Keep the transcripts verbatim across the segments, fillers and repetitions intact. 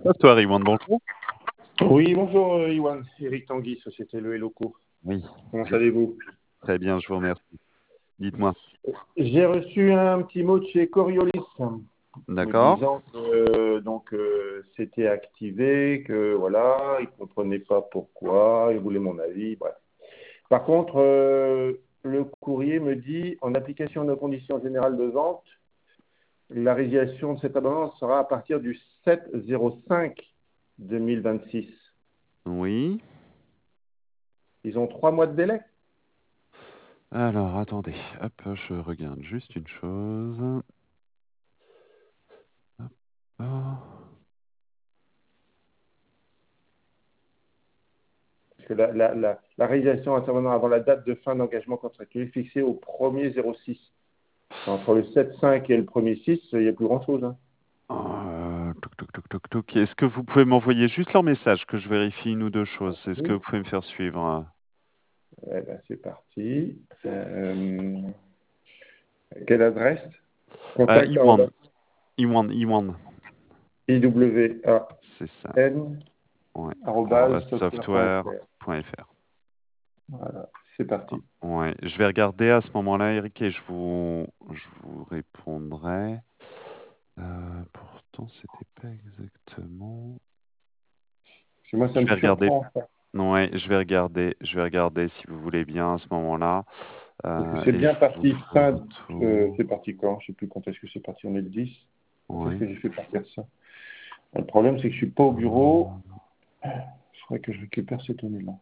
Toi, Riwan, bonjour. Oui, bonjour euh, Iwan, Eric Tanguy, Société Le Locaux. Oui, Comment je- allez-vous? très bien, je vous remercie. Dites-moi. J'ai reçu un petit mot de chez Coriolis me D'accord. disant que euh, donc euh, c'était activé, que voilà, ils ne comprenaient pas pourquoi, ils voulaient mon avis, bref. Par contre, euh, le courrier me dit, en application de nos conditions générales de vente, la résiliation de cet abonnement sera à partir du sept zéro cinq deux mille vingt-six. Oui. Ils ont trois mois de délai. Alors, attendez. Hop, je regarde juste une chose. Hop, hop. Parce que la, la, la, la réalisation intervenant avant la date de fin d'engagement contractuel est fixée au premier zéro six. Entre le sept cinq et le premier six, il n'y a plus grand-chose. Hein. Euh, toc, toc, toc, toc, toc. Est-ce que vous pouvez m'envoyer juste leur message que je vérifie une ou deux choses? Est-ce que Oui. vous pouvez me faire suivre? Eh ben, c'est parti. Euh, quelle adresse? euh, Contact Iwan, Iwan, Iwan. I W A C'est ça. N Ouais. arobase arobase software software.fr. point F R. Voilà, c'est parti. Ouais, je vais regarder à ce moment-là, Eric, et je vous, je vous répondrai. Euh, pourtant, c'était pas exactement. Parce que moi, ça Je me vais regarder. surprend. Ça. Ouais, je vais regarder. Je vais regarder si vous voulez bien à ce moment-là. Parce que Euh, c'est et je bien vous parti ferai un fin. Euh, retour. c'est parti quand? Je ne sais plus quand est-ce que c'est parti. On est le dix. Quand est-ce Ouais. que j'ai fait partir ça? Le problème, c'est que je ne suis pas au bureau. Il faudrait que je récupère ces données-là.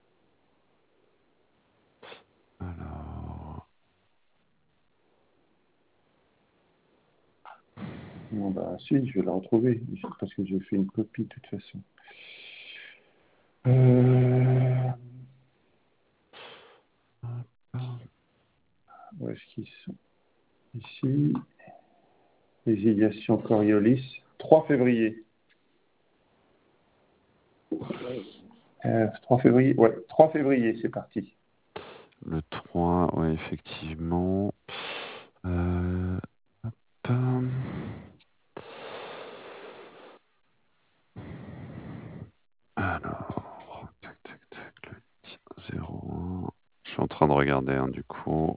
Alors, Bon, bah, si, je vais la retrouver, parce que j'ai fait une copie de toute façon. Euh... Où est-ce qu'ils sont? Ici, résiliation Coriolis, trois février. Euh, trois février, ouais, trois février, c'est parti. le trois, ouais, effectivement. Euh, hop. Alors, tac, tac, tac, le zéro un. Je suis en train de regarder, hein, du coup.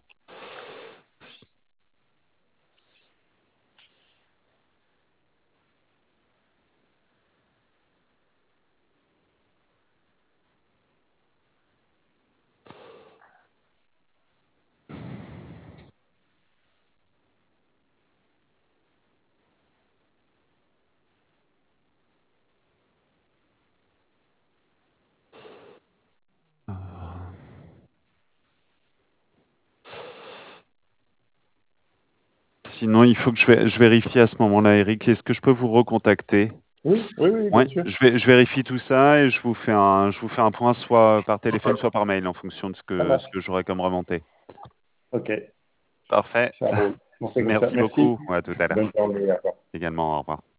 Euh, Sinon, il faut que je, vé- je vérifie à ce moment-là, Eric. Est-ce que je peux vous recontacter? Oui, oui, oui, bien Ouais, sûr. je, vais, je vérifie tout ça et je vous fais un, je vous fais un point soit par téléphone, soit par mail en fonction de ce Ça que, ce marche. que j'aurai comme remontée. Ok, Parfait. ça roule. On fait comme ça. Merci Merci. beaucoup. Ouais, à tout à l'heure. Bonne journée. À revoir. Également, au revoir.